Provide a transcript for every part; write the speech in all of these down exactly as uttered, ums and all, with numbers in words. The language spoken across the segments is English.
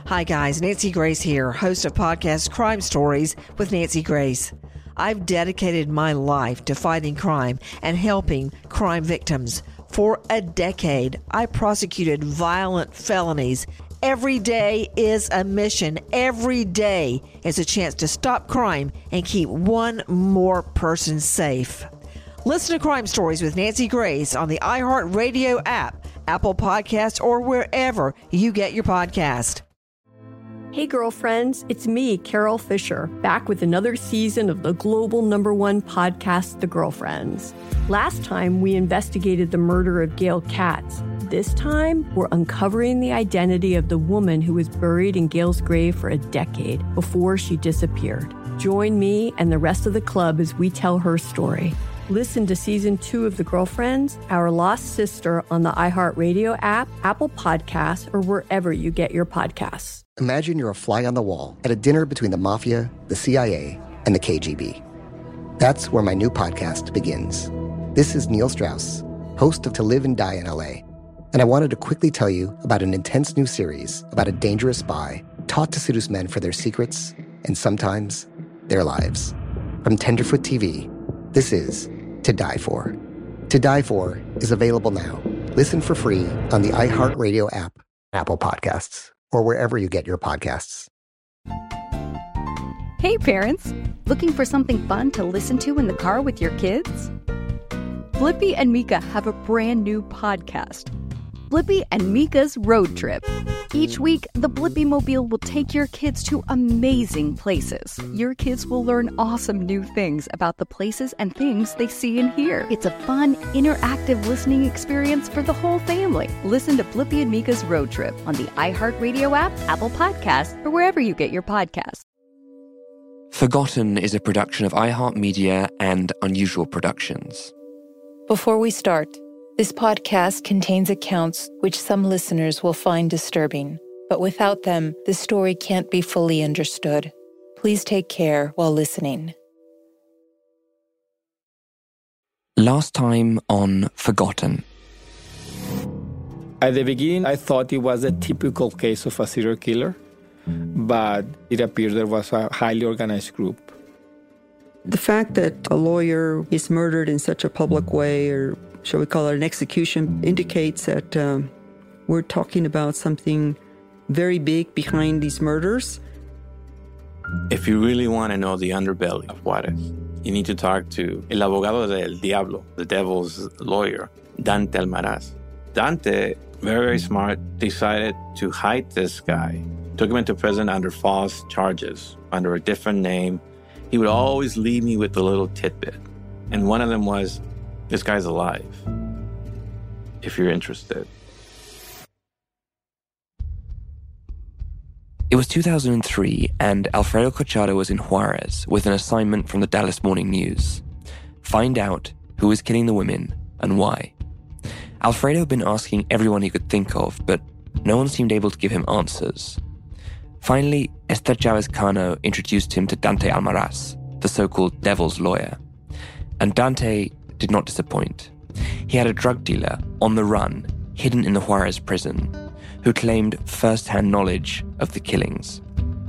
Hi guys, Nancy Grace here, host of podcast Crime Stories with Nancy Grace. I've dedicated my life to fighting crime and helping crime victims. For a decade, I prosecuted violent felonies. Every day is a mission. Every day is a chance to stop crime and keep one more person safe. Listen to Crime Stories with Nancy Grace on the iHeartRadio app, Apple Podcasts, or wherever you get your podcast. Hey girlfriends, it's me, Carol Fisher, back with another season of the global number one podcast, The Girlfriends. Last time, we investigated the murder of Gail Katz. This time, we're uncovering the identity of the woman who was buried in Gail's grave for a decade before she disappeared. Join me and the rest of the club as we tell her story. Listen to Season two of The Girlfriends, Our Lost Sister on the iHeartRadio app, Apple Podcasts, or wherever you get your podcasts. Imagine you're a fly on the wall at a dinner between the mafia, the C I A, and the K G B. That's where my new podcast begins. This is Neil Strauss, host of To Live and Die in L A, and I wanted to quickly tell you about an intense new series about a dangerous spy taught to seduce men for their secrets and sometimes their lives. From Tenderfoot T V, this is To Die For. To Die For is available now. Listen for free on the iHeartRadio app, Apple Podcasts, or wherever you get your podcasts. Hey parents, looking for something fun to listen to in the car with your kids? Blippi and Mika have a brand new podcast, Blippi and Mika's Road Trip. Each week, the Blippi Mobile will take your kids to amazing places. Your kids will learn awesome new things about the places and things they see and hear. It's a fun, interactive listening experience for the whole family. Listen to Blippi and Mika's Road Trip on the iHeartRadio app, Apple Podcasts, or wherever you get your podcasts. Forgotten is a production of iHeartMedia and Unusual Productions. Before we start, this podcast contains accounts which some listeners will find disturbing, but without them, the story can't be fully understood. Please take care while listening. Last time on Forgotten. At the beginning, I thought it was a typical case of a serial killer, but it appeared there was a highly organized group. The fact that a lawyer is murdered in such a public way, or shall we call it an execution, indicates that um, we're talking about something very big behind these murders. If you really want to know the underbelly of Juarez, you need to talk to El Abogado del Diablo, the devil's lawyer, Dante Almaraz. Dante, very, very smart, decided to hide this guy. Took him into prison under false charges, under a different name. He would always leave me with a little tidbit. And one of them was, this guy's alive, if you're interested. It was two thousand three, and Alfredo Cochado was in Juarez with an assignment from the Dallas Morning News. Find out who was killing the women and why. Alfredo had been asking everyone he could think of, but no one seemed able to give him answers. Finally, Esther Chavez Cano introduced him to Dante Almaraz, the so-called devil's lawyer. And Dante did not disappoint. He had a drug dealer on the run, hidden in the Juarez prison, who claimed first-hand knowledge of the killings.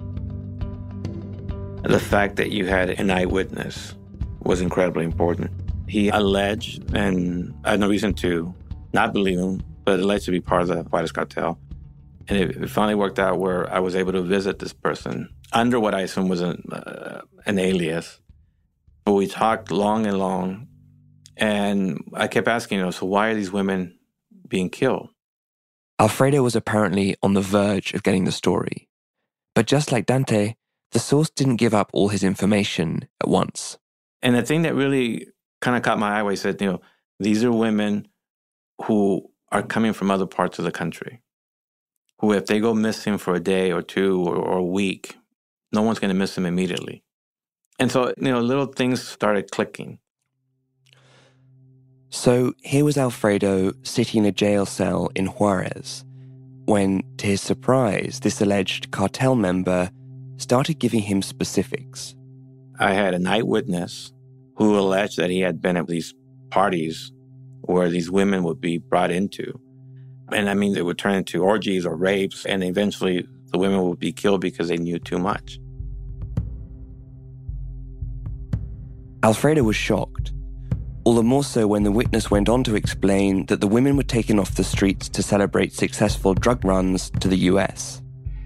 The fact that you had an eyewitness was incredibly important. He alleged, and I had no reason to not believe him, but alleged to be part of the Juarez cartel. And it, it finally worked out where I was able to visit this person under what I assume was an, uh, an alias. But we talked long and long, and I kept asking, you know, so why are these women being killed? Alfredo was apparently on the verge of getting the story. But just like Dante, the source didn't give up all his information at once. And the thing that really kind of caught my eye was that, you know, these are women who are coming from other parts of the country, who if they go missing for a day or two or, or a week, no one's going to miss them immediately. And so, you know, little things started clicking. So here was Alfredo sitting in a jail cell in Juarez when, to his surprise, this alleged cartel member started giving him specifics. I had an eyewitness who alleged that he had been at these parties where these women would be brought into. And I mean, they would turn into orgies or rapes, and eventually the women would be killed because they knew too much. Alfredo was shocked, all the more so when the witness went on to explain that the women were taken off the streets to celebrate successful drug runs to the U S.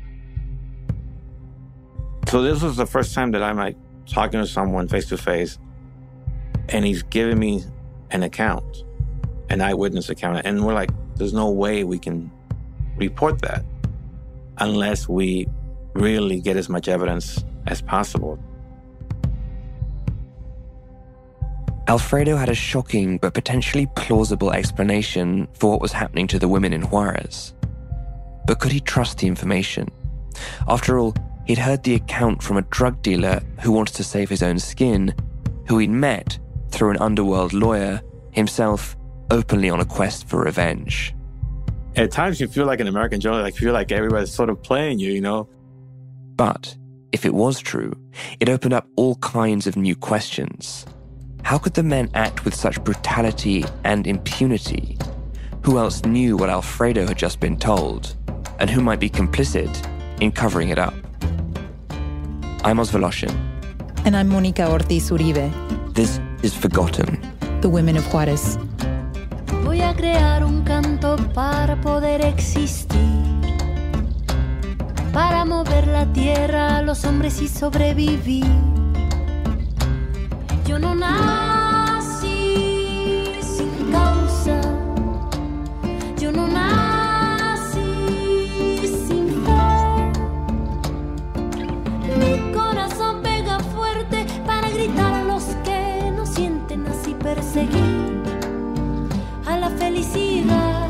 So this was the first time that I'm like talking to someone face to face, and he's giving me an account, an eyewitness account, and we're like, there's no way we can report that unless we really get as much evidence as possible. Alfredo had a shocking but potentially plausible explanation for what was happening to the women in Juarez. But could he trust the information? After all, he'd heard the account from a drug dealer who wanted to save his own skin, who he'd met through an underworld lawyer, himself openly on a quest for revenge. At times you feel like an American journalist, like you feel like everybody's sort of playing you, you know? But if it was true, it opened up all kinds of new questions. How could the men act with such brutality and impunity? Who else knew what Alfredo had just been told? And who might be complicit in covering it up? I'm Oz Voloshin. And I'm Monica Ortiz Uribe. This is Forgotten. The Women of Juarez. Voy a crear un canto para poder existir, para mover la tierra a los hombres y sobrevivir. Yo no nací sin causa, yo no nací sin fe. Mi corazón pega fuerte para gritar a los que no sienten, así perseguir a la felicidad.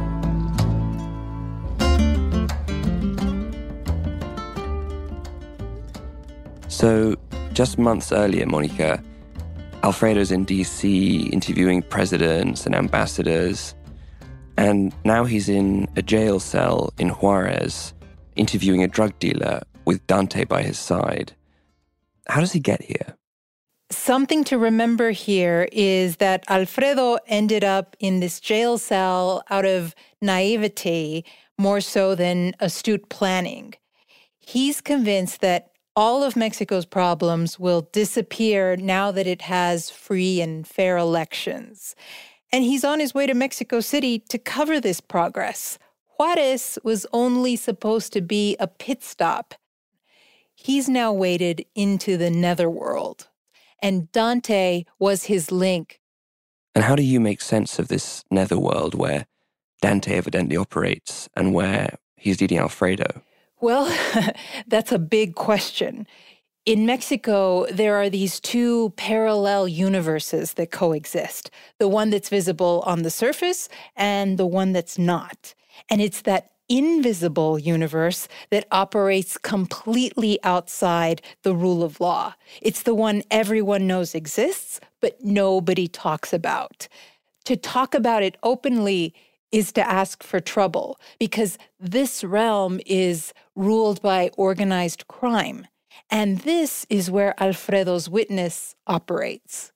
So, just months earlier, Monica, Alfredo's in D C interviewing presidents and ambassadors, and now he's in a jail cell in Juarez interviewing a drug dealer with Dante by his side. How does he get here? Something to remember here is that Alfredo ended up in this jail cell out of naivety more so than astute planning. He's convinced that all of Mexico's problems will disappear now that it has free and fair elections. And he's on his way to Mexico City to cover this progress. Juarez was only supposed to be a pit stop. He's now waded into the netherworld, and Dante was his link. And how do you make sense of this netherworld where Dante evidently operates and where he's leading Alfredo? Well, that's a big question. In Mexico, there are these two parallel universes that coexist, the one that's visible on the surface and the one that's not. And it's that invisible universe that operates completely outside the rule of law. It's the one everyone knows exists, but nobody talks about. To talk about it openly is to ask for trouble, because this realm is ruled by organized crime. And this is where Alfredo's witness operates.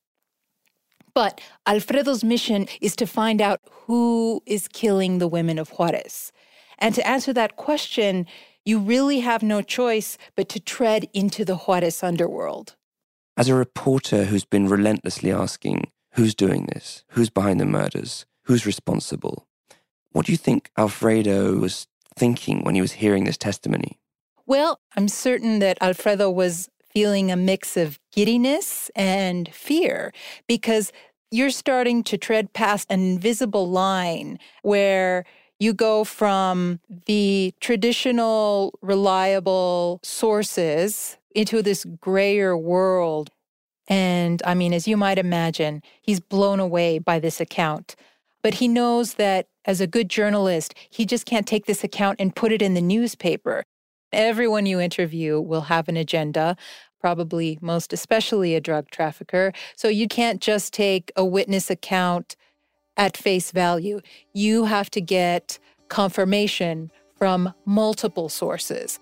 But Alfredo's mission is to find out who is killing the women of Juarez. And to answer that question, you really have no choice but to tread into the Juarez underworld. As a reporter who's been relentlessly asking, who's doing this? Who's behind the murders? Who's responsible? What do you think Alfredo was thinking when he was hearing this testimony? Well, I'm certain that Alfredo was feeling a mix of giddiness and fear, because you're starting to tread past an invisible line where you go from the traditional, reliable sources into this grayer world. And I mean, as you might imagine, he's blown away by this account. But he knows that as a good journalist, he just can't take this account and put it in the newspaper. Everyone you interview will have an agenda, probably most especially a drug trafficker. So you can't just take a witness account at face value. You have to get confirmation from multiple sources.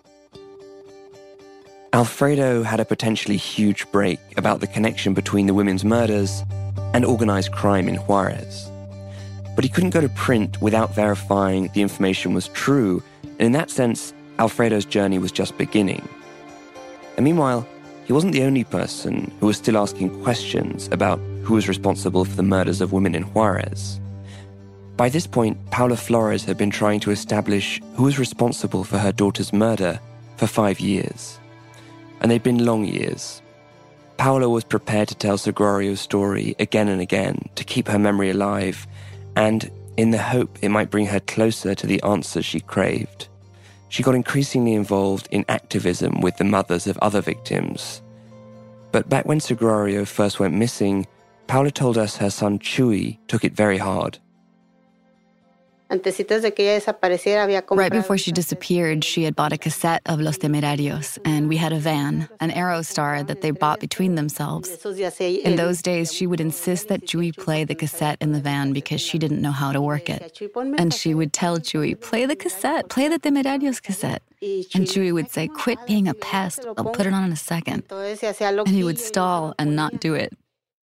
Alfredo had a potentially huge break about the connection between the women's murders and organized crime in Juarez. But he couldn't go to print without verifying the information was true, and in that sense, Alfredo's journey was just beginning. And meanwhile, he wasn't the only person who was still asking questions about who was responsible for the murders of women in Juarez. By this point, Paula Flores had been trying to establish who was responsible for her daughter's murder for five years. And they'd been long years. Paula was prepared to tell Sagurario's story again and again to keep her memory alive, and in the hope it might bring her closer to the answers she craved. She got increasingly involved in activism with the mothers of other victims. But back when Sagurario first went missing, Paula told us her son Chuy took it very hard. Right before she disappeared, she had bought a cassette of Los Temerarios, and we had a van, an Aerostar that they bought between themselves. In those days, she would insist that Chuy play the cassette in the van because she didn't know how to work it. And she would tell Chuy, play the cassette, play the Temerarios cassette. And Chuy would say, quit being a pest, I'll put it on in a second. And he would stall and not do it.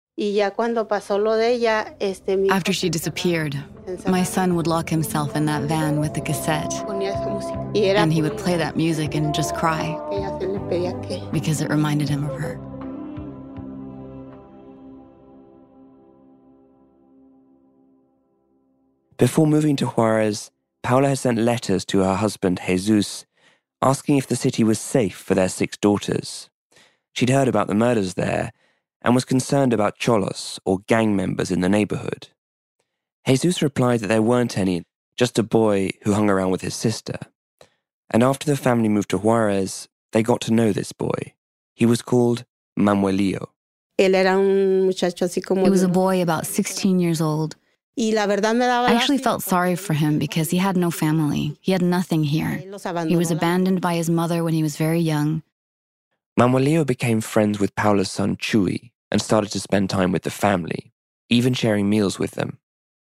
After she disappeared, my son would lock himself in that van with the cassette, and he would play that music and just cry because it reminded him of her. Before moving to Juarez, Paula had sent letters to her husband, Jesus, asking if the city was safe for their six daughters. She'd heard about the murders there and was concerned about cholos, or gang members in the neighborhood. Jesus replied that there weren't any, just a boy who hung around with his sister. And after the family moved to Juarez, they got to know this boy. He was called Manuelillo. He was a boy about sixteen years old. I actually felt sorry for him because he had no family. He had nothing here. He was abandoned by his mother when he was very young. Manuelillo became friends with Paula's son Chuy and started to spend time with the family, even sharing meals with them.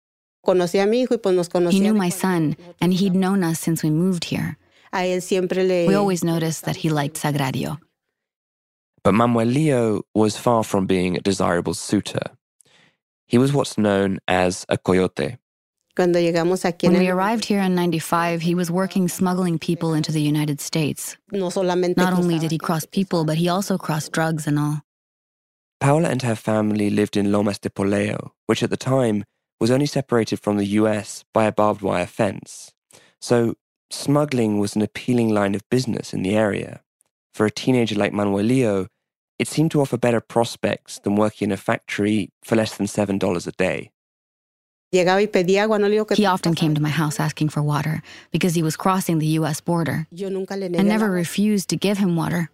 He knew my son, and he'd known us since we moved here. We always noticed that he liked Sagrario. But Manuelillo was far from being a desirable suitor. He was what's known as a coyote. When we arrived here in ninety-five, he was working smuggling people into the United States. Not only did he cross people, but he also crossed drugs and all. Paula and her family lived in Lomas de Poleo, which at the time was only separated from the U S by a barbed wire fence. So smuggling was an appealing line of business in the area. For a teenager like Manuelillo, it seemed to offer better prospects than working in a factory for less than seven dollars a day. He often came to my house asking for water because he was crossing the U S border. I never refused to give him water.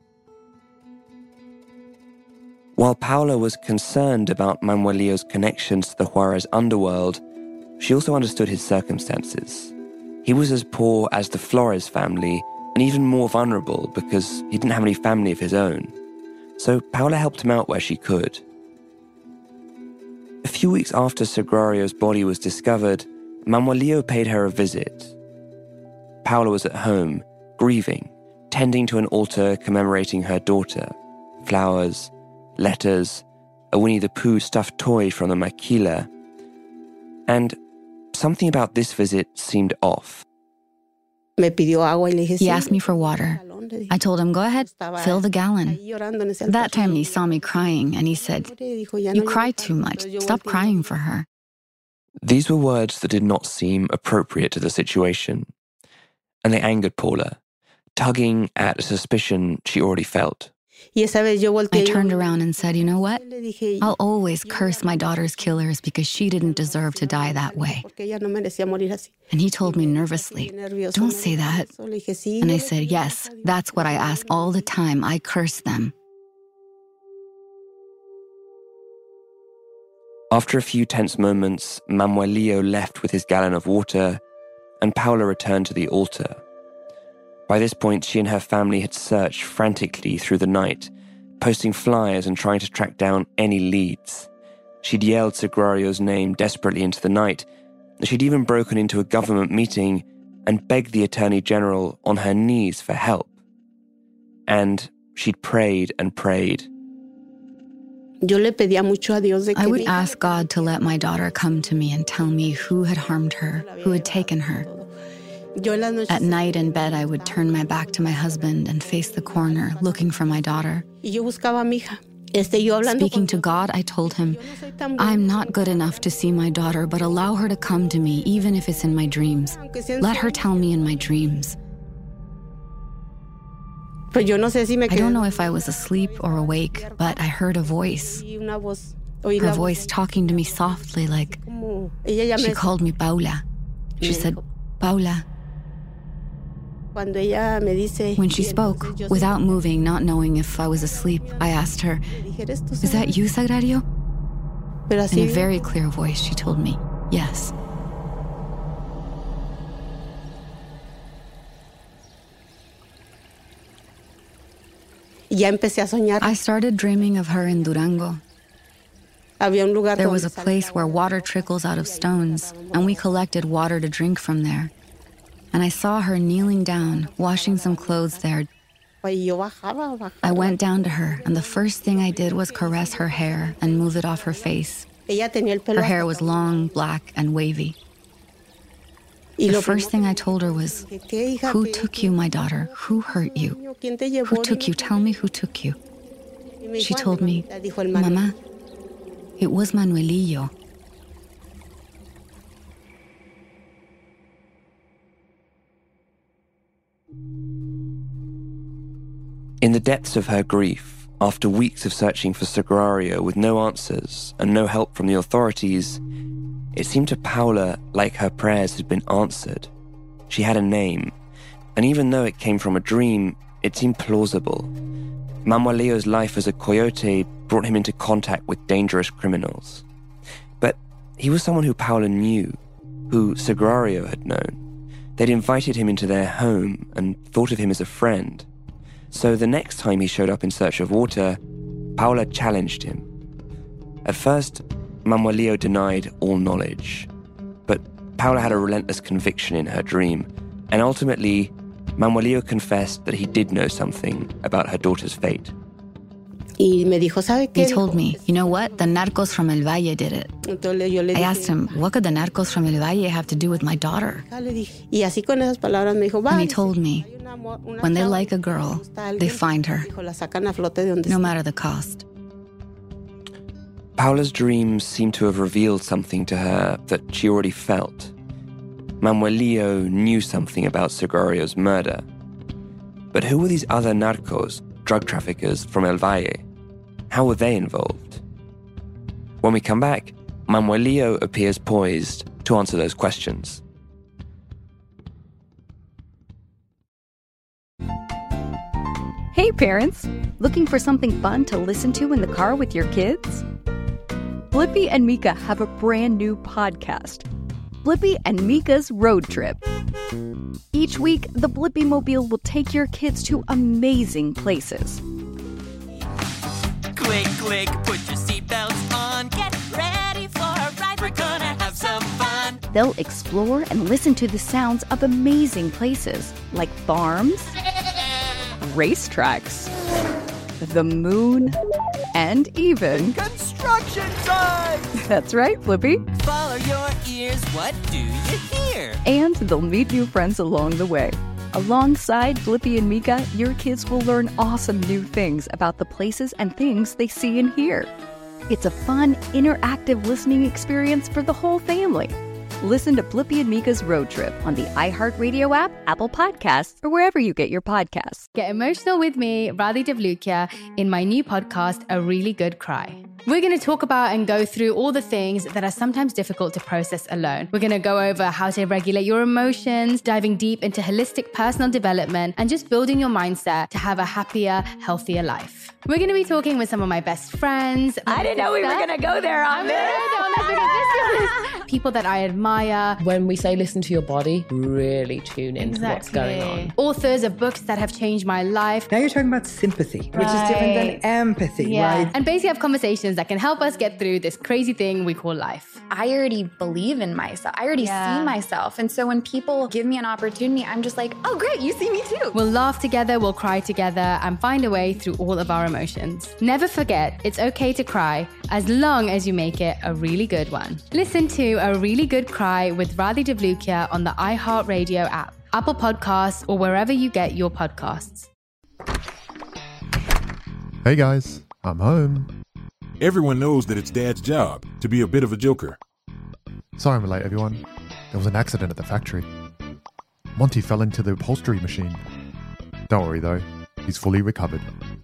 While Paula was concerned about Manuelillo's connections to the Juarez underworld, she also understood his circumstances. He was as poor as the Flores family and even more vulnerable because he didn't have any family of his own. So Paula helped him out where she could. A few weeks after Sagurario's body was discovered, Manuelillo paid her a visit. Paula was at home, grieving, tending to an altar commemorating her daughter. Flowers, letters, a Winnie the Pooh stuffed toy from the maquila. And something about this visit seemed off. He asked me for water. I told him, go ahead, fill the gallon. That time he saw me crying and he said, you cry too much. Stop crying for her. These were words that did not seem appropriate to the situation. And they angered Paula, tugging at a suspicion she already felt. I turned around and said, you know what? I'll always curse my daughter's killers because she didn't deserve to die that way. And he told me nervously, don't say that. And I said, yes, that's what I ask all the time. I curse them. After a few tense moments, Manuelillo left with his gallon of water, and Paula returned to the altar. By this point, she and her family had searched frantically through the night, posting flyers and trying to track down any leads. She'd yelled Sagurario's name desperately into the night. She'd even broken into a government meeting and begged the Attorney General on her knees for help. And she'd prayed and prayed. I would ask God to let my daughter come to me and tell me who had harmed her, who had taken her. At night in bed, I would turn my back to my husband and face the corner, looking for my daughter. Speaking to God, I told him, I'm not good enough to see my daughter, but allow her to come to me, even if it's in my dreams. Let her tell me in my dreams. I don't know if I was asleep or awake, but I heard a voice. Her voice talking to me softly, like, she called me Paula. She said, Paula. When she spoke, without moving, not knowing if I was asleep, I asked her, is that you, Sagrario? In a very clear voice, she told me, yes. I started dreaming of her in Durango. There was a place where water trickles out of stones, and we collected water to drink from there. And I saw her kneeling down, washing some clothes there. I went down to her, and the first thing I did was caress her hair and move it off her face. Her hair was long, black, and wavy. The first thing I told her was, who took you, my daughter? Who hurt you? Who took you? Tell me who took you. She told me, Mama, it was Manuelillo. In the depths of her grief, after weeks of searching for Sagrario with no answers and no help from the authorities, it seemed to Paula like her prayers had been answered. She had a name, and even though it came from a dream, it seemed plausible. Manuelillo's life as a coyote brought him into contact with dangerous criminals. But he was someone who Paula knew, who Sagrario had known. They'd invited him into their home and thought of him as a friend. So the next time he showed up in search of water, Paula challenged him. At first, Manuelillo denied all knowledge, but Paula had a relentless conviction in her dream, and ultimately, Manuelillo confessed that he did know something about her daughter's fate. He told me, you know what? The narcos from El Valle did it. I asked him, what could the narcos from El Valle have to do with my daughter? And he told me, when they like a girl, they find her, no matter the cost. Paula's dreams seemed to have revealed something to her that she already felt. Manuelillo knew something about Sagrario's murder. But who were these other narcos, drug traffickers from El Valle? How were they involved? When we come back, Manuelillo appears poised to answer those questions. Hey parents, looking for something fun to listen to in the car with your kids? Blippi and Mika have a brand new podcast, Blippi and Mika's Road Trip. Each week, the Blippi Mobile will take your kids to amazing places. Click, click, put your seatbelts on. Get ready for a ride. We're gonna have some fun. They'll explore and listen to the sounds of amazing places like farms, racetracks, the moon, and even construction sites. That's right, Blippi. Follow your ears. What do you hear? And they'll meet new friends along the way. Alongside Blippi and Mika, your kids will learn awesome new things about the places and things they see and hear. It's a fun, interactive listening experience for the whole family. Listen to Blippi and Mika's Road Trip on the iHeartRadio app, Apple Podcasts, or wherever you get your podcasts. Get emotional with me, Radhi Devlukia, in my new podcast, A Really Good Cry. We're going to talk about and go through all the things that are sometimes difficult to process alone. We're going to go over how to regulate your emotions, diving deep into holistic personal development, and just building your mindset to have a happier, healthier life. We're going to be talking with some of my best friends. I didn't know we were going to go there on this. People that I admire. When we say listen to your body, really tune into exactly. what's going on. Authors of books that have changed my life. Now you're talking about sympathy, right. which is different than empathy, yeah. right? And basically have conversations that can help us get through this crazy thing we call life. I already believe in myself. I already yeah. see myself. And so when people give me an opportunity, I'm just like, oh, great, you see me too. We'll laugh together, we'll cry together, and find a way through all of our emotions. Never forget, it's okay to cry, as long as you make it a really good one. Listen to A Really Good Cry with Radhi Devlukia on the iHeartRadio app. Apple Podcasts, or wherever you get your podcasts. Hey guys, I'm home. Everyone knows that it's Dad's job to be a bit of a joker. Sorry I'm late, everyone. There was an accident at the factory. Monty fell into the upholstery machine. Don't worry though, he's fully recovered.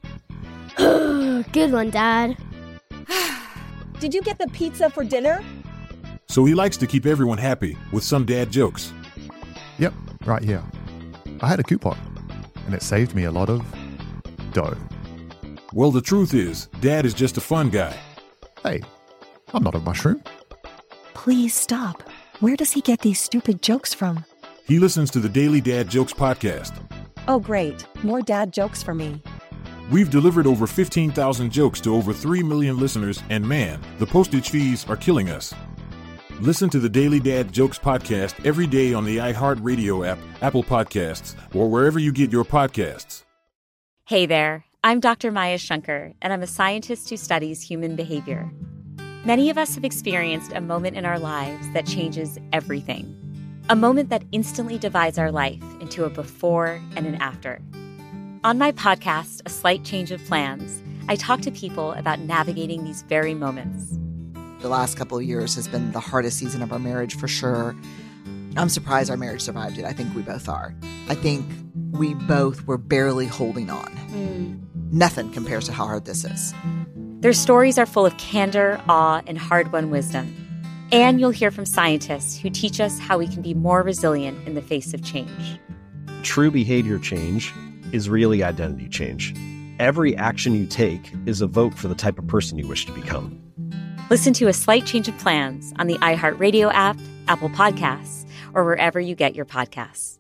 Good one, Dad. Did you get the pizza for dinner? So he likes to keep everyone happy with some dad jokes. Yep, right here. I had a coupon, and it saved me a lot of dough. Well, the truth is, Dad is just a fun guy. Hey, I'm not a mushroom. Please stop. Where does he get these stupid jokes from? He listens to the Daily Dad Jokes podcast. Oh, great. More dad jokes for me. We've delivered over fifteen thousand jokes to over three million listeners, and man, the postage fees are killing us. Listen to the Daily Dad Jokes podcast every day on the iHeartRadio app, Apple Podcasts, or wherever you get your podcasts. Hey there, I'm Doctor Maya Shankar, and I'm a scientist who studies human behavior. Many of us have experienced a moment in our lives that changes everything. A moment that instantly divides our life into a before and an after. On my podcast, A Slight Change of Plans, I talk to people about navigating these very moments. The last couple of years has been the hardest season of our marriage for sure. I'm surprised our marriage survived it. I think we both are. I think we both were barely holding on. Mm. Nothing compares to how hard this is. Their stories are full of candor, awe, and hard-won wisdom. And you'll hear from scientists who teach us how we can be more resilient in the face of change. True behavior change is really identity change. Every action you take is a vote for the type of person you wish to become. Listen to A Slight Change of Plans on the iHeartRadio app, Apple Podcasts, or wherever you get your podcasts.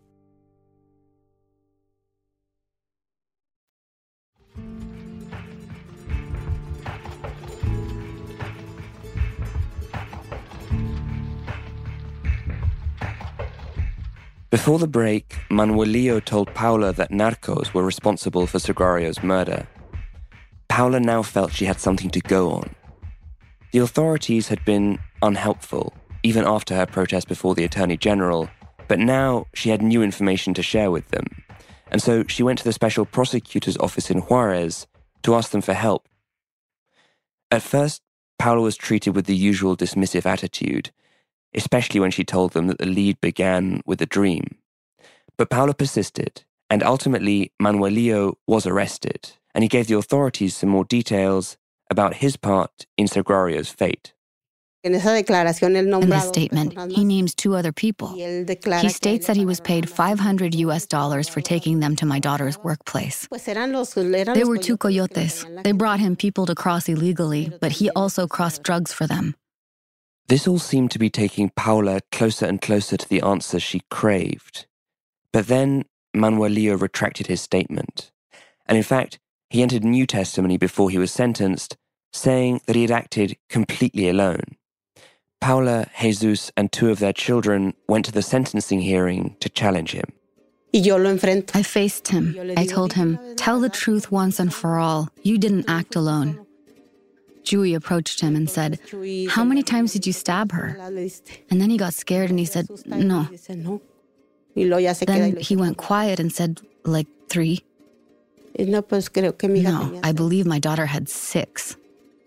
Before the break, Manuelillo told Paula that narcos were responsible for Sagrario's murder. Paula now felt she had something to go on. The authorities had been unhelpful, even after her protest before the Attorney General, but now she had new information to share with them. And so she went to the Special Prosecutor's office in Juarez to ask them for help. At first, Paula was treated with the usual dismissive attitude, especially when she told them that the lead began with a dream. But Paula persisted, and ultimately Manuelillo was arrested, and he gave the authorities some more details about his part in Sagrario's fate. In the statement, he names two other people. He states that he was paid five hundred U S dollars for taking them to my daughter's workplace. They were two coyotes. They brought him people to cross illegally, but he also crossed drugs for them. This all seemed to be taking Paula closer and closer to the answer she craved. But then Manuelillo retracted his statement. And in fact, he entered new testimony before he was sentenced, saying that he had acted completely alone. Paula, Jesus, and two of their children went to the sentencing hearing to challenge him. I faced him. I told him, tell the truth once and for all. You didn't act alone. Dewey approached him and said, how many times did you stab her? And then he got scared and he said, no. Then he went quiet and said, like three. No, I believe my daughter had six.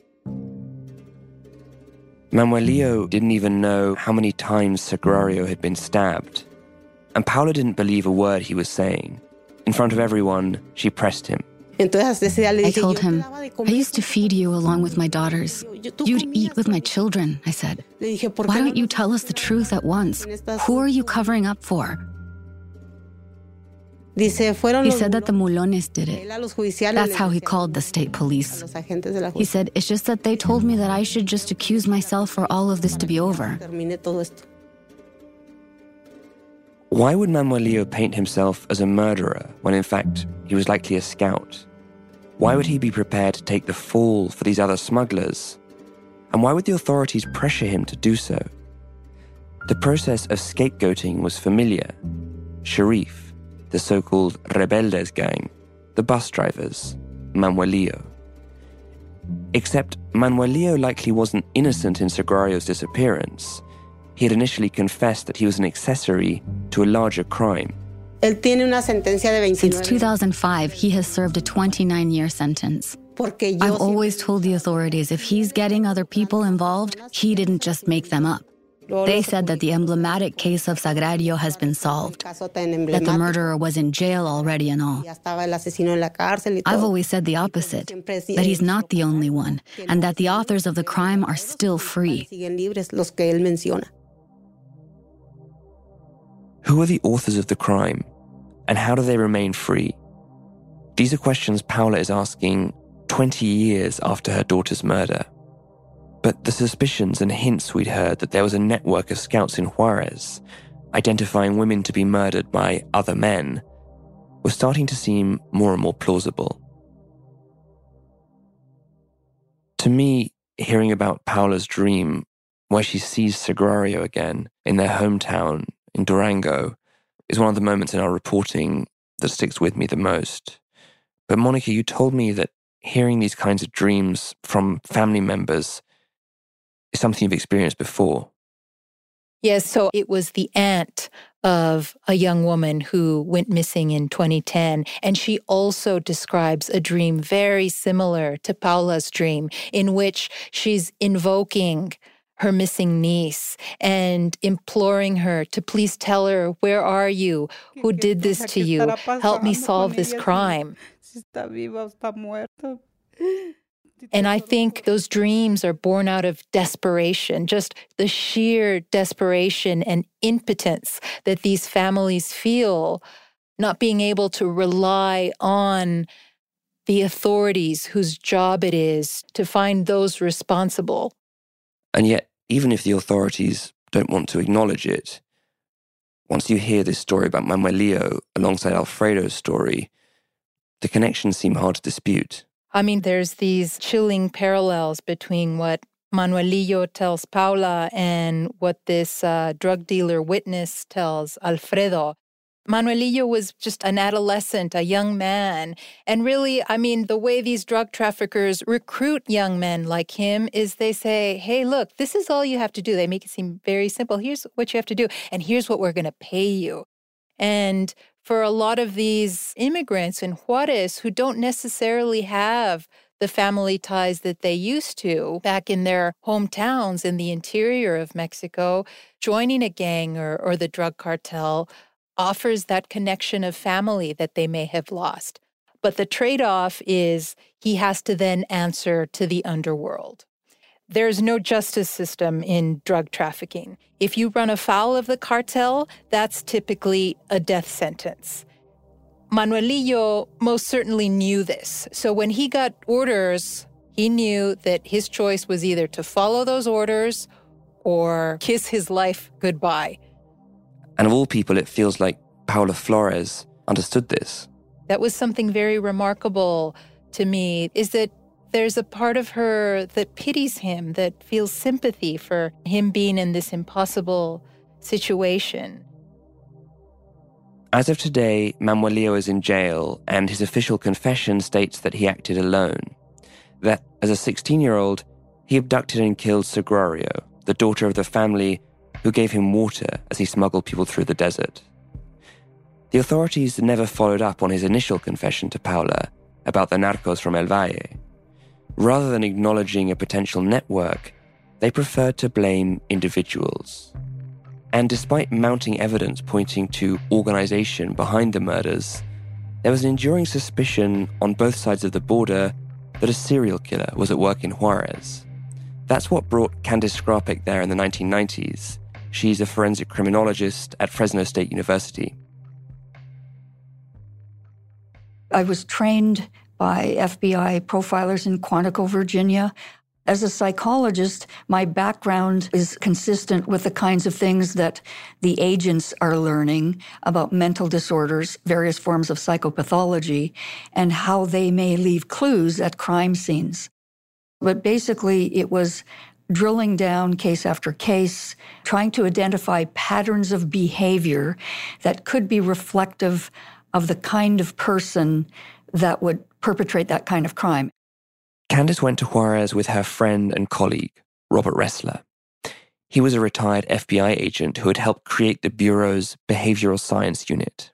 Manuelillo didn't even know how many times Sagrario had been stabbed. And Paula didn't believe a word he was saying. In front of everyone, she pressed him. I told him, I used to feed you along with my daughters. You'd eat with my children, I said. Why don't you tell us the truth at once? Who are you covering up for? He said that the mulones did it. That's how he called the state police. He said, it's just that they told me that I should just accuse myself for all of this to be over. Why would Manuelillo paint himself as a murderer when in fact he was likely a scout? Why would he be prepared to take the fall for these other smugglers? And why would the authorities pressure him to do so? The process of scapegoating was familiar. Sharif, the so-called Rebeldes gang, the bus drivers, Manuelillo. Except Manuelillo likely wasn't innocent in Sagrario's disappearance. He had initially confessed that he was an accessory to a larger crime, Since two thousand five, he has served a twenty-nine-year sentence. I've always told the authorities if he's getting other people involved, he didn't just make them up. They said that the emblematic case of Sagrario has been solved, that the murderer was in jail already and all. I've always said the opposite, that he's not the only one, and that the authors of the crime are still free. Who are the authors of the crime, and how do they remain free? These are questions Paula is asking twenty years after her daughter's murder. But the suspicions and hints we'd heard that there was a network of scouts in Juarez identifying women to be murdered by other men were starting to seem more and more plausible. To me, hearing about Paula's dream, where she sees Sagrario again in their hometown in Durango, is one of the moments in our reporting that sticks with me the most. But Monica, you told me that hearing these kinds of dreams from family members is something you've experienced before. Yes, so it was the aunt of a young woman who went missing in twenty ten, and she also describes a dream very similar to Paula's dream, in which she's invoking her missing niece and imploring her to please tell her, where are you? Who did this to you? Help me solve this crime. And I think those dreams are born out of desperation, just the sheer desperation and impotence that these families feel, not being able to rely on the authorities whose job it is to find those responsible. And yet, even if the authorities don't want to acknowledge it, once you hear this story about Manuelillo alongside Alfredo's story, the connections seem hard to dispute. I mean, there's these chilling parallels between what Manuelillo tells Paula and what this uh, drug dealer witness tells Alfredo. Manuelillo was just an adolescent, a young man. And really, I mean, the way these drug traffickers recruit young men like him is they say, hey, look, this is all you have to do. They make it seem very simple. Here's what you have to do, and here's what we're going to pay you. And for a lot of these immigrants in Juarez who don't necessarily have the family ties that they used to back in their hometowns in the interior of Mexico, joining a gang or, or the drug cartel offers that connection of family that they may have lost. But the trade-off is he has to then answer to the underworld. There's no justice system in drug trafficking. If you run afoul of the cartel, that's typically a death sentence. Manuelillo most certainly knew this. So when he got orders, he knew that his choice was either to follow those orders or kiss his life goodbye. And of all people, it feels like Paula Flores understood this. That was something very remarkable to me, is that there's a part of her that pities him, that feels sympathy for him being in this impossible situation. As of today, Manuelillo is in jail, and his official confession states that he acted alone. That, as a sixteen-year-old, he abducted and killed Sagrario, the daughter of the family who gave him water as he smuggled people through the desert. The authorities never followed up on his initial confession to Paula about the narcos from El Valle. Rather than acknowledging a potential network, they preferred to blame individuals. And despite mounting evidence pointing to organization behind the murders, there was an enduring suspicion on both sides of the border that a serial killer was at work in Juarez. That's what brought Candice Skrapek there in the nineteen nineties. She's a forensic criminologist at Fresno State University. I was trained by F B I profilers in Quantico, Virginia. As a psychologist, my background is consistent with the kinds of things that the agents are learning about mental disorders, various forms of psychopathology, and how they may leave clues at crime scenes. But basically, it was drilling down case after case, trying to identify patterns of behavior that could be reflective of the kind of person that would perpetrate that kind of crime. Candice went to Juarez with her friend and colleague, Robert Ressler. He was a retired F B I agent who had helped create the Bureau's behavioral science unit.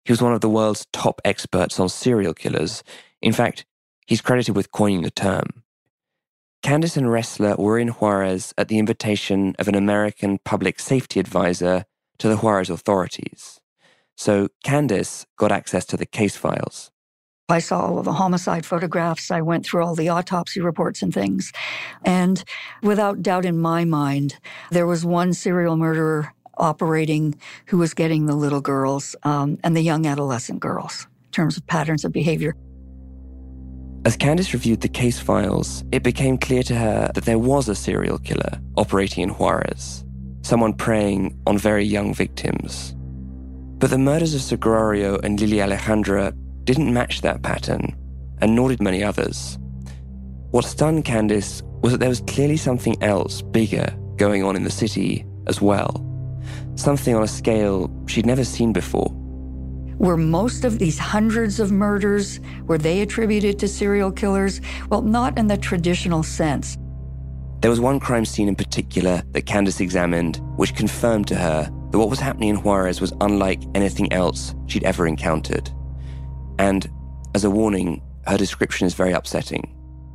He was one of the world's top experts on serial killers. In fact, he's credited with coining the term. Candace and Ressler were in Juarez at the invitation of an American public safety advisor to the Juarez authorities. So Candace got access to the case files. I saw all of the homicide photographs. I went through all the autopsy reports and things. And without doubt in my mind, there was one serial murderer operating who was getting the little girls um, and the young adolescent girls in terms of patterns of behavior. As Candace reviewed the case files, it became clear to her that there was a serial killer operating in Juarez, someone preying on very young victims. But the murders of Sagrario and Lily Alejandra didn't match that pattern, and nor did many others. What stunned Candace was that there was clearly something else bigger going on in the city as well. Something on a scale she'd never seen before. Were most of these hundreds of murders, were they attributed to serial killers? Well, not in the traditional sense. There was one crime scene in particular that Candace examined, which confirmed to her that what was happening in Juarez was unlike anything else she'd ever encountered. And, as a warning, her description is very upsetting.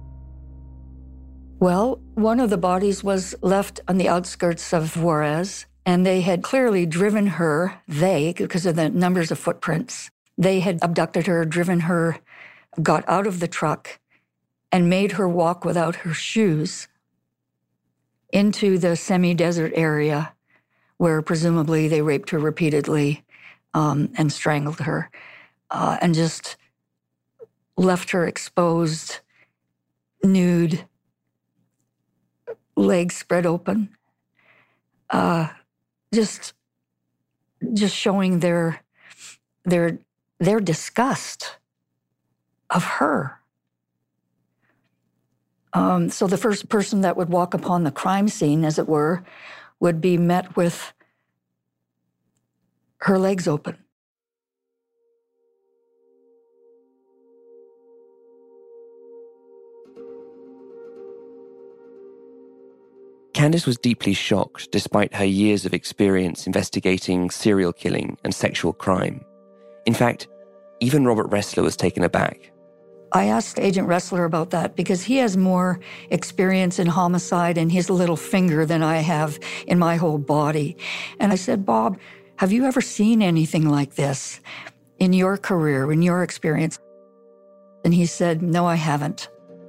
Well, one of the bodies was left on the outskirts of Juarez, and they had clearly driven her, they, because of the numbers of footprints, they had abducted her, driven her, got out of the truck, and made her walk without her shoes into the semi-desert area where presumably they raped her repeatedly um, and strangled her, uh, and just left her exposed, nude, legs spread open, uh, just just showing their their their disgust of her. Um, so the first person that would walk upon the crime scene, as it were, would be met with her legs open. Candace was deeply shocked despite her years of experience investigating serial killing and sexual crime. In fact, even Robert Ressler was taken aback. I asked Agent Ressler about that because he has more experience in homicide in his little finger than I have in my whole body. And I said, Bob, have you ever seen anything like this in your career, in your experience? And he said, no, I haven't.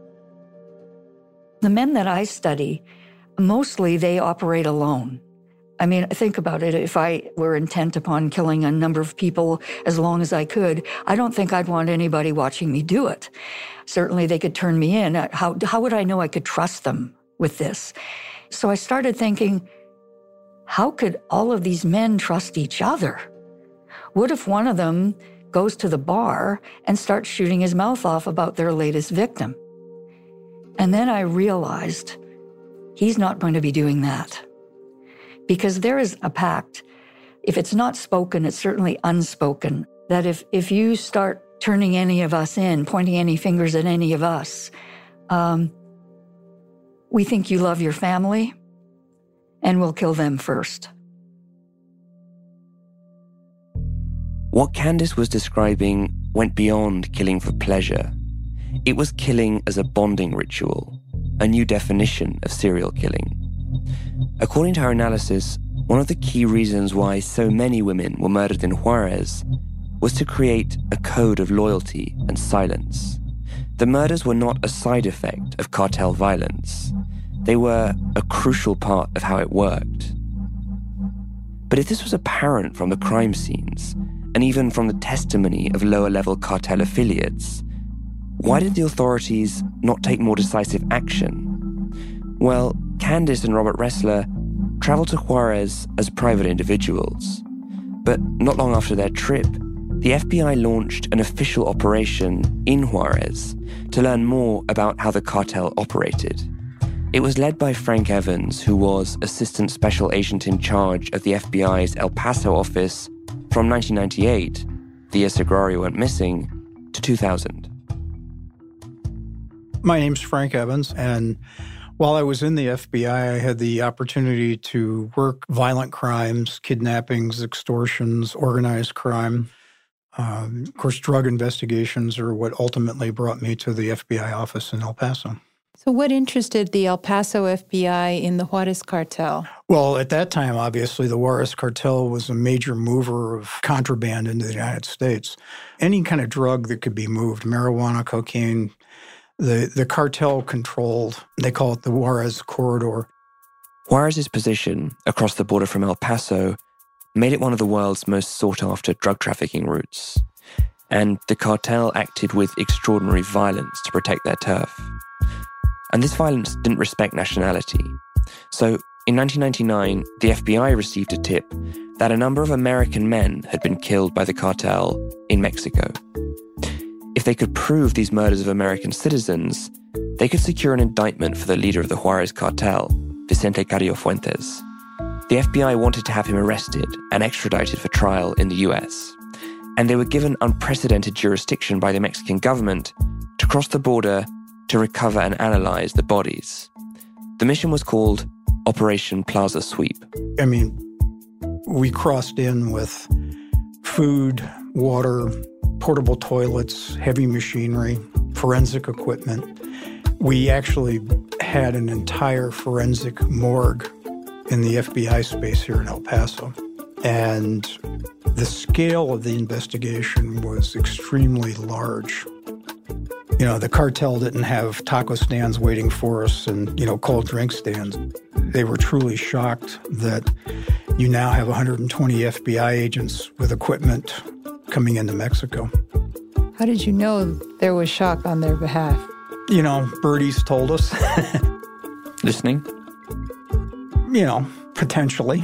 The men that I study, mostly they operate alone. I mean, think about it. If I were intent upon killing a number of people as long as I could, I don't think I'd want anybody watching me do it. Certainly they could turn me in. How, how would I know I could trust them with this? So I started thinking, how could all of these men trust each other? What if one of them goes to the bar and starts shooting his mouth off about their latest victim? And then I realized he's not going to be doing that. Because there is a pact. If it's not spoken, it's certainly unspoken. That if, if you start turning any of us in, pointing any fingers at any of us, um, we think you love your family, and we'll kill them first. What Candace was describing went beyond killing for pleasure. It was killing as a bonding ritual, a new definition of serial killing. According to her analysis, one of the key reasons why so many women were murdered in Juarez was to create a code of loyalty and silence. The murders were not a side effect of cartel violence. They were a crucial part of how it worked. But if this was apparent from the crime scenes, and even from the testimony of lower-level cartel affiliates, why did the authorities not take more decisive action? Well, Candace and Robert Ressler traveled to Juarez as private individuals. But not long after their trip, the F B I launched an official operation in Juarez to learn more about how the cartel operated. It was led by Frank Evans, who was Assistant Special Agent in charge of the F B I's El Paso office from nineteen ninety-eight, the year Sagrario went missing, to two thousand. My name's Frank Evans, and while I was in the F B I, I had the opportunity to work violent crimes, kidnappings, extortions, organized crime. Um, of course, drug investigations are what ultimately brought me to the F B I office in El Paso. So what interested the El Paso F B I in the Juarez cartel? Well, at that time, obviously, the Juarez cartel was a major mover of contraband into the United States. Any kind of drug that could be moved, marijuana, cocaine, the, the cartel controlled, they call it the Juarez corridor. Juarez's position across the border from El Paso made it one of the world's most sought-after drug trafficking routes. And the cartel acted with extraordinary violence to protect their turf. And this violence didn't respect nationality. So in nineteen ninety-nine, the F B I received a tip that a number of American men had been killed by the cartel in Mexico. If they could prove these murders of American citizens, they could secure an indictment for the leader of the Juarez cartel, Vicente Carrillo Fuentes. The F B I wanted to have him arrested and extradited for trial in the U S, and they were given unprecedented jurisdiction by the Mexican government to cross the border to recover and analyze the bodies. The mission was called Operation Plaza Sweep. I mean, we crossed in with food, water, portable toilets, heavy machinery, forensic equipment. We actually had an entire forensic morgue in the F B I space here in El Paso. And the scale of the investigation was extremely large. You know, the cartel didn't have taco stands waiting for us and, you know, cold drink stands. They were truly shocked that you now have one hundred twenty F B I agents with equipment coming into Mexico. How did you know there was shock on their behalf? You know, birdies told us. Listening? You know, potentially.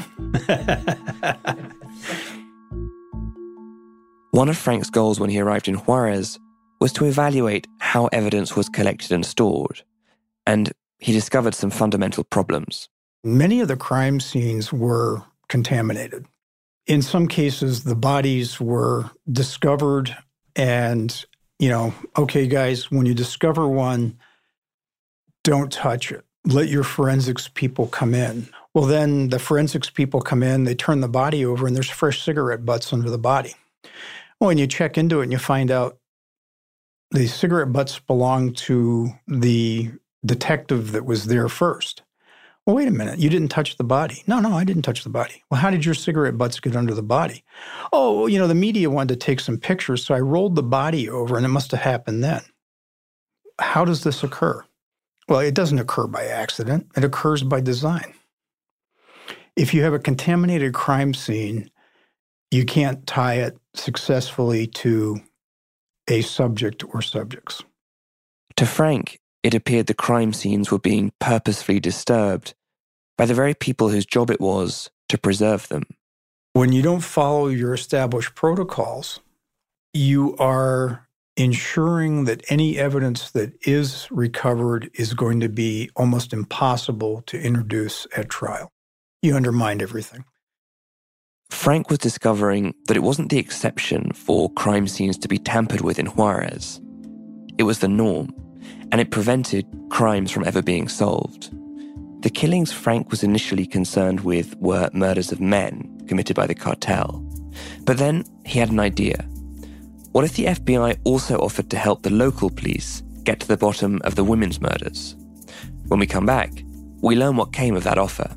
One of Frank's goals when he arrived in Juarez was to evaluate how evidence was collected and stored, and he discovered some fundamental problems. Many of the crime scenes were contaminated. In some cases, the bodies were discovered and, you know, okay, guys, when you discover one, don't touch it. Let your forensics people come in. Well, then the forensics people come in, they turn the body over, and there's fresh cigarette butts under the body. Well, and you check into it, and you find out the cigarette butts belong to the detective that was there first. Well, wait a minute. You didn't touch the body. No, no, I didn't touch the body. Well, how did your cigarette butts get under the body? Oh, you know, the media wanted to take some pictures, so I rolled the body over, and it must have happened then. How does this occur? Well, it doesn't occur by accident. It occurs by design. If you have a contaminated crime scene, you can't tie it successfully to a subject or subjects. To Frank, it appeared the crime scenes were being purposefully disturbed by the very people whose job it was to preserve them. When you don't follow your established protocols, you are ensuring that any evidence that is recovered is going to be almost impossible to introduce at trial. You undermine everything. Frank was discovering that it wasn't the exception for crime scenes to be tampered with in Juarez. It was the norm, and it prevented crimes from ever being solved. The killings Frank was initially concerned with were murders of men committed by the cartel. But then he had an idea. What if the F B I also offered to help the local police get to the bottom of the women's murders? When we come back, we learn what came of that offer.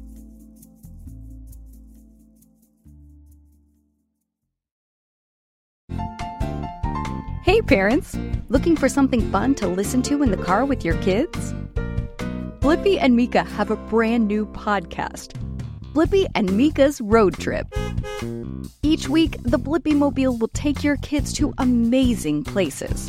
Hey parents, looking for something fun to listen to in the car with your kids? Blippi and Mika have a brand new podcast, Blippi and Mika's Road Trip. Each week, the Blippi Mobile will take your kids to amazing places.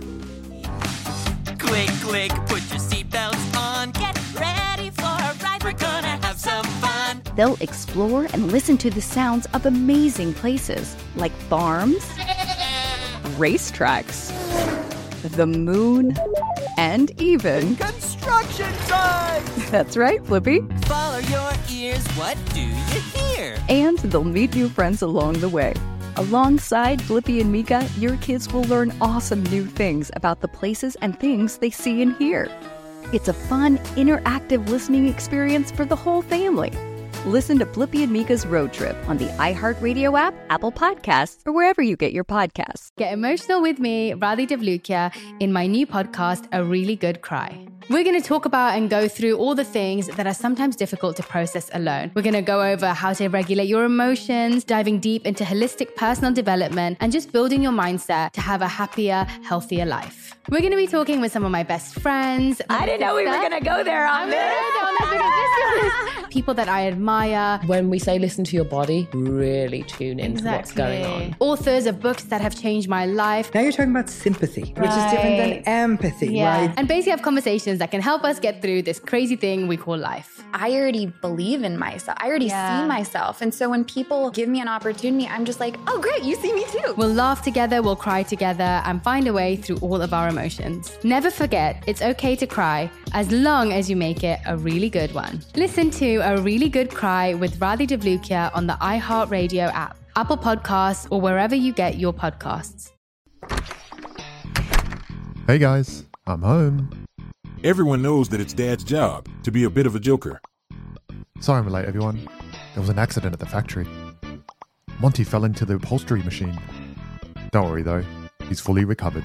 Click, click, put your seatbelts on. Get ready for a ride. We're gonna have some fun. They'll explore and listen to the sounds of amazing places like farms, racetracks, the moon, and even construction sites. That's right, Blippi. Follow your ears. What do you hear? And they'll meet new friends along the way. Alongside Blippi and Mika, your kids will learn awesome new things about the places and things they see and hear. It's a fun, interactive listening experience for the whole family. Listen to Blippi and Mika's Road Trip on the iHeartRadio app, Apple Podcasts, or wherever you get your podcasts. Get emotional with me, Radhi Devlukia, in my new podcast, A Really Good Cry. We're going to talk about and go through all the things that are sometimes difficult to process alone. We're going to go over how to regulate your emotions, diving deep into holistic personal development, and just building your mindset to have a happier, healthier life. We're going to be talking with some of my best friends. I didn't know we were going to go there on this. People that I admire. When we say listen to your body, really tune into exactly. what's going on. Authors of books that have changed my life. Now you're talking about sympathy, right. which is different than empathy, yeah. right? And basically have conversations that can help us get through this crazy thing we call life. I already believe in myself. I already yeah. see myself. And so when people give me an opportunity, I'm just like, oh, great, you see me too. We'll laugh together, we'll cry together, and find a way through all of our emotions. Never forget, it's okay to cry, as long as you make it a really good one. Listen to A Really Good Cry with Radhi Devlukia on the iHeartRadio app, Apple Podcasts, or wherever you get your podcasts. Hey guys, I'm home. Everyone knows that it's Dad's job to be a bit of a joker. Sorry I'm late, everyone. There was an accident at the factory. Monty fell into the upholstery machine. Don't worry though, he's fully recovered.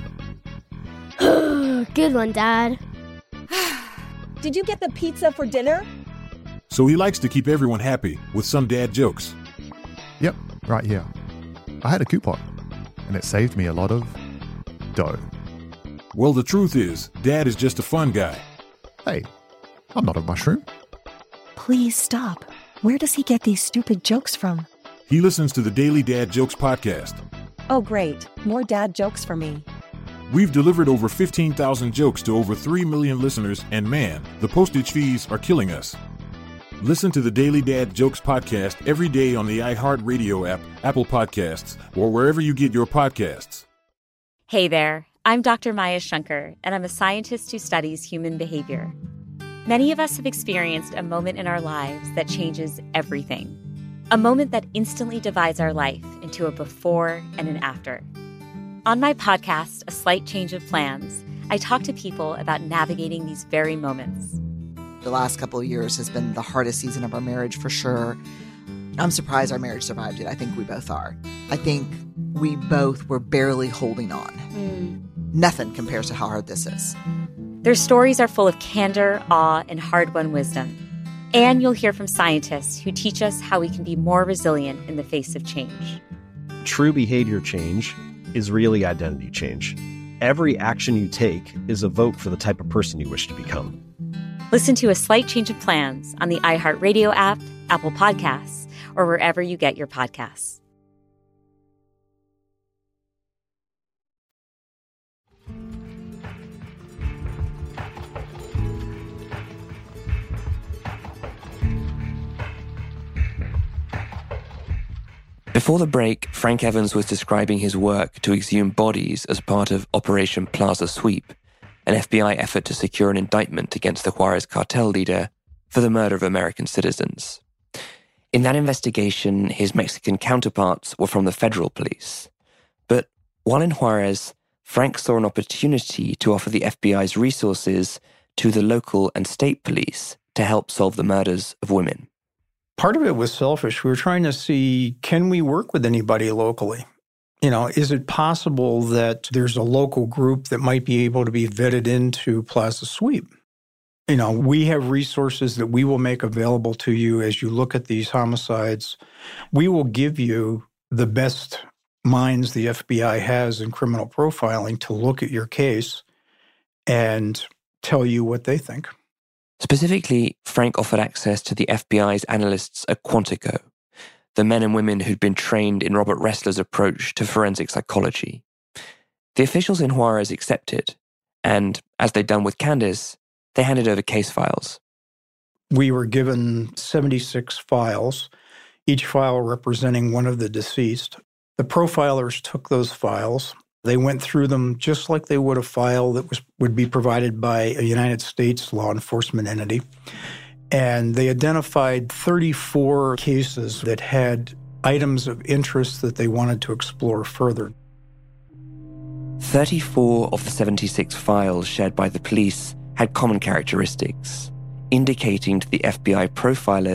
Good one, Dad. Did you get the pizza for dinner? So he likes to keep everyone happy with some dad jokes. Yep, right here. I had a coupon, and it saved me a lot of dough. Well, the truth is, Dad is just a fun guy. Hey, I'm not a mushroom. Please stop. Where does he get these stupid jokes from? He listens to the Daily Dad Jokes podcast. Oh, great. More dad jokes for me. We've delivered over fifteen thousand jokes to over three million listeners, and man, the postage fees are killing us. Listen to the Daily Dad Jokes podcast every day on the iHeartRadio app, Apple Podcasts, or wherever you get your podcasts. Hey there, I'm Doctor Maya Shankar, and I'm a scientist who studies human behavior. Many of us have experienced a moment in our lives that changes everything. A moment that instantly divides our life into a before and an after. On my podcast, A Slight Change of Plans, I talk to people about navigating these very moments. The last couple of years has been the hardest season of our marriage for sure. I'm surprised our marriage survived it. I think we both are. I think we both were barely holding on. Mm. Nothing compares to how hard this is. Their stories are full of candor, awe, and hard-won wisdom. And you'll hear from scientists who teach us how we can be more resilient in the face of change. True behavior change is really identity change. Every action you take is a vote for the type of person you wish to become. Listen to A Slight Change of Plans on the iHeartRadio app, Apple Podcasts, or wherever you get your podcasts. Before the break, Frank Evans was describing his work to exhume bodies as part of Operation Plaza Sweep, an F B I effort to secure an indictment against the Juarez cartel leader for the murder of American citizens. In that investigation, his Mexican counterparts were from the federal police. But while in Juarez, Frank saw an opportunity to offer the F B I's resources to the local and state police to help solve the murders of women. Part of it was selfish. We were trying to see, can we work with anybody locally? You know, is it possible that there's a local group that might be able to be vetted into Plaza Sweep? You know, we have resources that we will make available to you as you look at these homicides. We will give you the best minds the F B I has in criminal profiling to look at your case and tell you what they think. Specifically, Frank offered access to the F B I's analysts at Quantico, the men and women who'd been trained in Robert Ressler's approach to forensic psychology. The officials in Juarez accepted, and as they'd done with Candace, they handed over case files. We were given seventy-six files, each file representing one of the deceased. The profilers took those files. They went through them just like they would a file that was would be provided by a United States law enforcement entity. And they identified thirty-four cases that had items of interest that they wanted to explore further. thirty-four of the seventy-six files shared by the police had common characteristics, indicating to the F B I profilers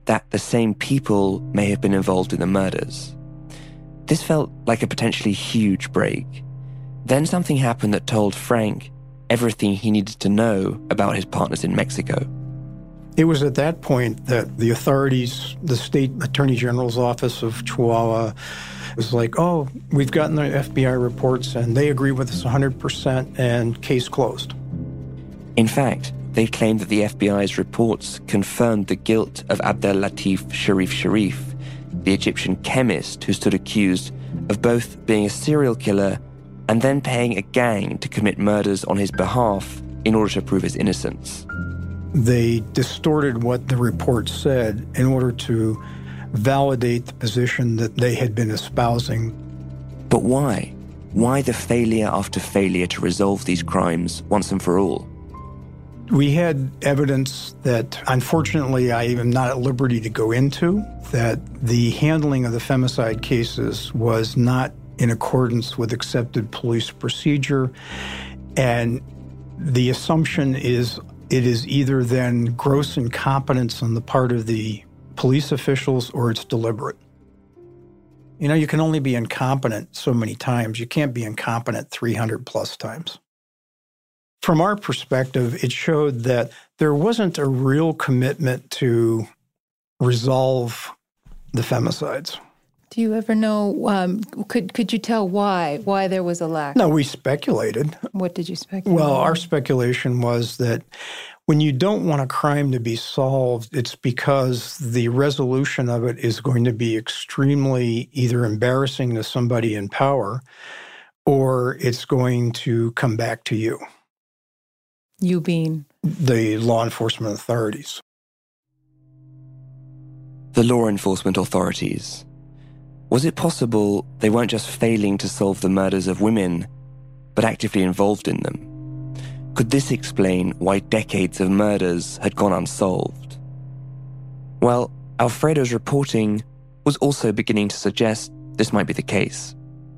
that the same people may have been involved in the murders. This felt like a potentially huge break. Then something happened that told Frank everything he needed to know about his partners in Mexico. It was at that point that the authorities, the state attorney general's office of Chihuahua, was like, oh, we've gotten the F B I reports and they agree with us one hundred percent and case closed. In fact, they claimed that the F B I's reports confirmed the guilt of Abdel Latif Sharif Sharif, the Egyptian chemist who stood accused of both being a serial killer and then paying a gang to commit murders on his behalf in order to prove his innocence. They distorted what the report said in order to validate the position that they had been espousing. But why? Why the failure after failure to resolve these crimes once and for all? We had evidence that, unfortunately, I am not at liberty to go into, that the handling of the femicide cases was not in accordance with accepted police procedure. And the assumption is it is either then gross incompetence on the part of the police officials or it's deliberate. You know, you can only be incompetent so many times. You can't be incompetent three hundred plus times. From our perspective, it showed that there wasn't a real commitment to resolve the femicides. Do you ever know, um, could could you tell why, why there was a lack? No, we speculated. What did you speculate? Well, our speculation was that when you don't want a crime to be solved, it's because the resolution of it is going to be extremely either embarrassing to somebody in power or it's going to come back to you. You being? The law enforcement authorities. The law enforcement authorities. Was it possible they weren't just failing to solve the murders of women, but actively involved in them? Could this explain why decades of murders had gone unsolved? Well, Alfredo's reporting was also beginning to suggest this might be the case.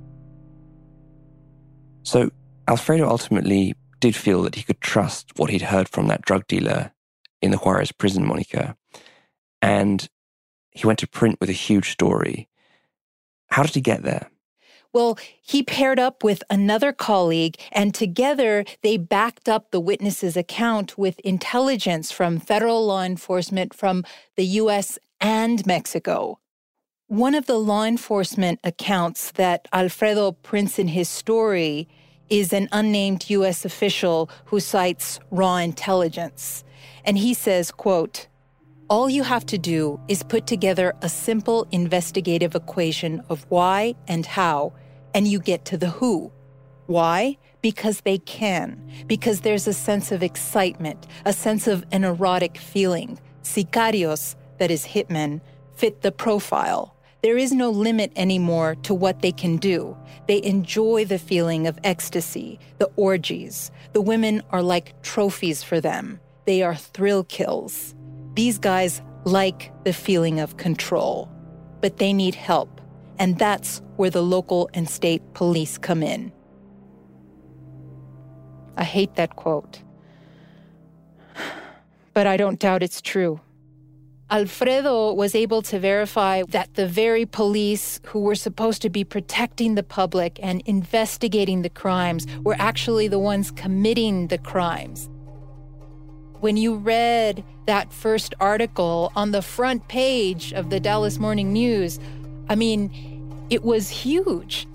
So, Alfredo ultimately did feel that he could trust what he'd heard from that drug dealer in the Juarez prison, Monica. And he went to print with a huge story. How did he get there? Well, he paired up with another colleague, and together they backed up the witness's account with intelligence from federal law enforcement from the U S and Mexico. One of the law enforcement accounts that Alfredo prints in his story is an unnamed U S official who cites raw intelligence. And he says, quote, all you have to do is put together a simple investigative equation of why and how, and you get to the who. Why? Because they can. Because there's a sense of excitement, a sense of an erotic feeling. Sicarios, that is hitmen, fit the profile. There is no limit anymore to what they can do. They enjoy the feeling of ecstasy, the orgies. The women are like trophies for them. They are thrill kills. These guys like the feeling of control, but they need help, and that's where the local and state police come in. I hate that quote, but I don't doubt it's true. Alfredo was able to verify that the very police who were supposed to be protecting the public and investigating the crimes were actually the ones committing the crimes. When you read that first article on the front page of the Dallas Morning News, I mean, it was huge.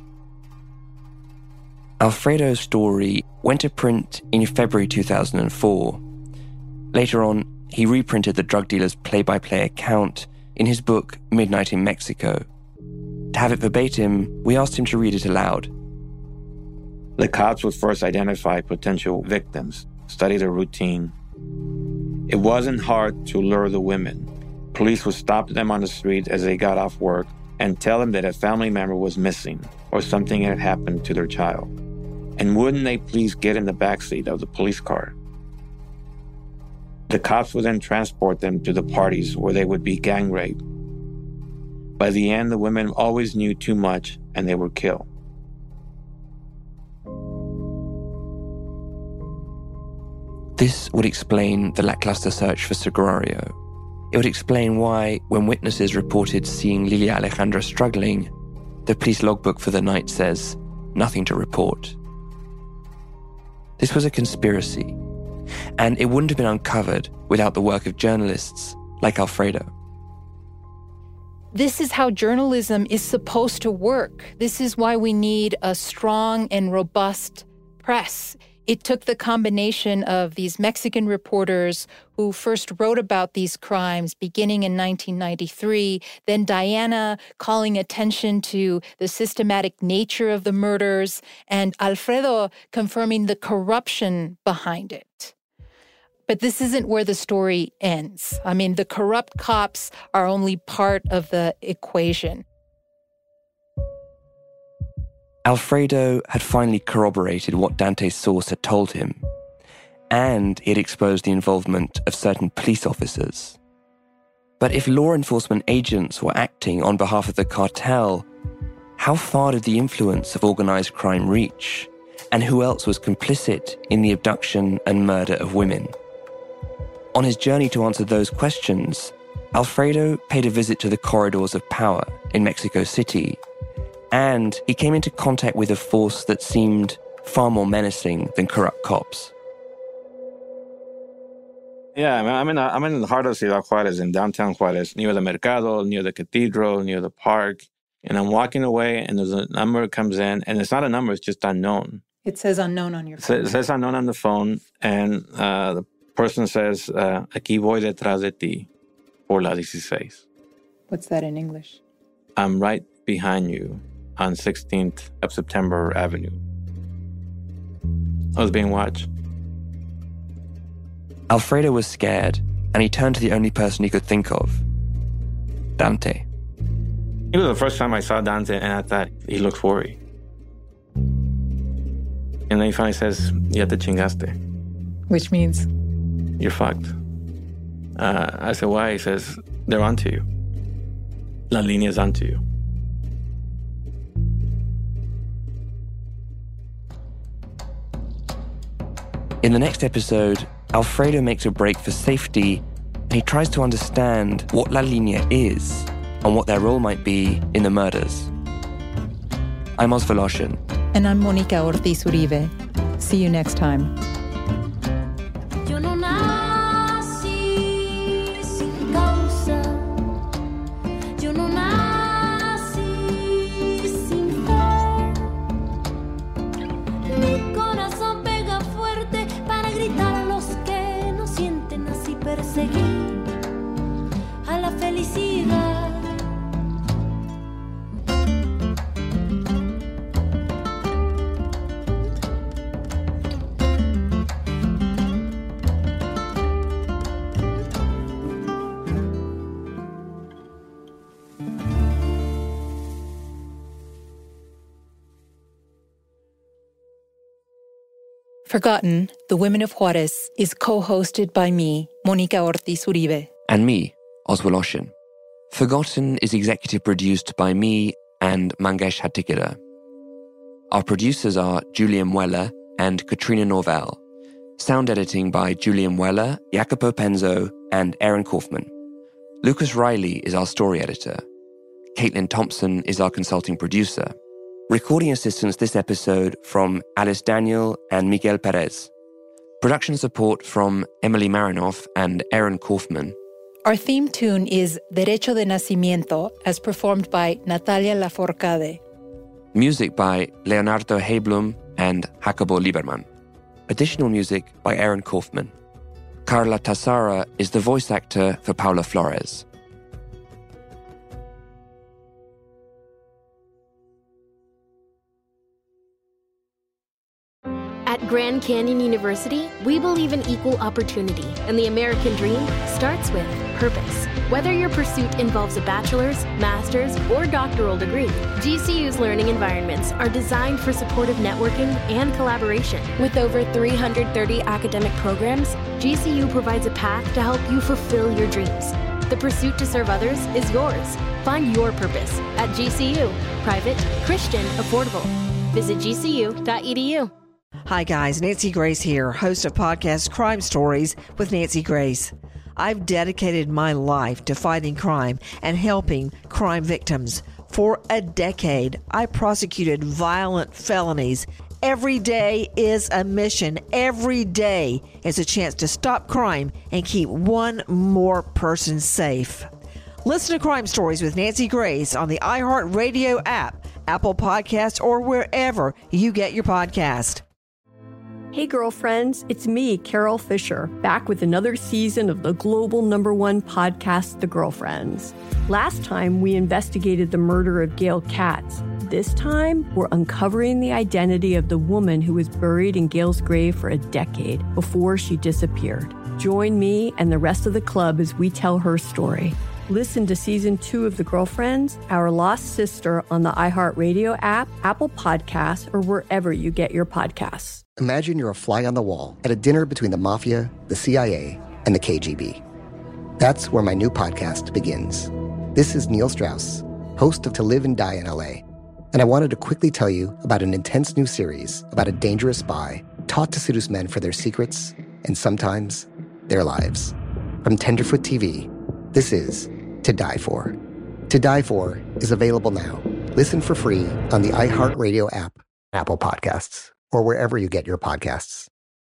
Alfredo's story went to print in February two thousand four. Later on, he reprinted the drug dealer's play-by-play account in his book, Midnight in Mexico. To have it verbatim, we asked him to read it aloud. The cops would first identify potential victims, study their routine. It wasn't hard to lure the women. Police would stop them on the street as they got off work and tell them that a family member was missing or something had happened to their child. And wouldn't they please get in the backseat of the police car? The cops would then transport them to the parties where they would be gang raped. By the end, the women always knew too much and they were killed. This would explain the lackluster search for Sagrario. It would explain why, when witnesses reported seeing Lilia Alejandra struggling, the police logbook for the night says, nothing to report. This was a conspiracy, and it wouldn't have been uncovered without the work of journalists like Alfredo. This is how journalism is supposed to work. This is why we need a strong and robust press. It took the combination of these Mexican reporters who first wrote about these crimes beginning in nineteen ninety-three, then Diana calling attention to the systematic nature of the murders, and Alfredo confirming the corruption behind it. But this isn't where the story ends. I mean, the corrupt cops are only part of the equation. Alfredo had finally corroborated what Dante's source had told him, and he had exposed the involvement of certain police officers. But if law enforcement agents were acting on behalf of the cartel, how far did the influence of organized crime reach, and who else was complicit in the abduction and murder of women? On his journey to answer those questions, Alfredo paid a visit to the corridors of power in Mexico City, and he came into contact with a force that seemed far more menacing than corrupt cops. Yeah, I mean, I'm in, a, I'm in the heart of Ciudad Juarez, in downtown Juarez, near the Mercado, near the Cathedral, near the park. And I'm walking away, and there's a number that comes in, and it's not a number, it's just unknown. It says unknown on your phone. It says unknown on the phone, and uh, the person says, uh, aquí voy detrás de ti, por la dieciséis. What's that in English? I'm right behind you on sixteenth of September Avenue. I was being watched. Alfredo was scared, and he turned to the only person he could think of, Dante. It was the first time I saw Dante, and I thought, he looks worried. And then he finally says, ya te chingaste. Which means? You're fucked. Uh, I said, why? He says, they're onto you. La linea's onto you. In the next episode, Alfredo makes a break for safety, and he tries to understand what La Linea is and what their role might be in the murders. I'm Oz Voloshin. And I'm Monica Ortiz Uribe. See you next time. Yo no nací sin causa. Yo no nací sin fe. Mi corazón pega fuerte para gritar a los que no sienten, así perseguir a la felicidad. Forgotten, The Women of Juarez is co-hosted by me, Monica Ortiz Uribe. And me, Oz Voloshin. Forgotten is executive produced by me and Mangesh Hatikira. Our producers are Julia Muella and Katrina Norvell. Sound editing by Julia Muella, Jacopo Penzo, and Aaron Kaufman. Lucas Riley is our story editor. Caitlin Thompson is our consulting producer. Recording assistance this episode from Alice Daniel and Miguel Perez. Production support from Emily Marinoff and Aaron Kaufman. Our theme tune is Derecho de Nacimiento, as performed by Natalia Lafourcade. Music by Leonardo Heiblum and Jacobo Lieberman. Additional music by Aaron Kaufman. Carla Tassara is the voice actor for Paula Flores. At Grand Canyon University, we believe in equal opportunity, and the American dream starts with purpose. Whether your pursuit involves a bachelor's, master's, or doctoral degree, G C U's learning environments are designed for supportive networking and collaboration. With over three hundred thirty academic programs, G C U provides a path to help you fulfill your dreams. The pursuit to serve others is yours. Find your purpose at G C U. Private, Christian, affordable. Visit G C U dot E D U. Hi guys, Nancy Grace here, host of podcast Crime Stories with Nancy Grace. I've dedicated my life to fighting crime and helping crime victims. For a decade, I prosecuted violent felonies. Every day is a mission. Every day is a chance to stop crime and keep one more person safe. Listen to Crime Stories with Nancy Grace on the iHeartRadio app, Apple Podcasts, or wherever you get your podcast. Hey girlfriends, it's me, Carol Fisher, back with another season of the global number one podcast, The Girlfriends. Last time, we investigated the murder of Gail Katz. This time, we're uncovering the identity of the woman who was buried in Gail's grave for a decade before she disappeared. Join me and the rest of the club as we tell her story. Listen to season two of The Girlfriends, Our Lost Sister on the iHeartRadio app, Apple Podcasts, or wherever you get your podcasts. Imagine you're a fly on the wall at a dinner between the mafia, the C I A, and the K G B. That's where my new podcast begins. This is Neil Strauss, host of To Live and Die in L A, and I wanted to quickly tell you about an intense new series about a dangerous spy taught to seduce men for their secrets and sometimes their lives. From Tenderfoot T V, this is To Die For. To Die For is available now. Listen for free on the iHeartRadio app, Apple Podcasts, or wherever you get your podcasts.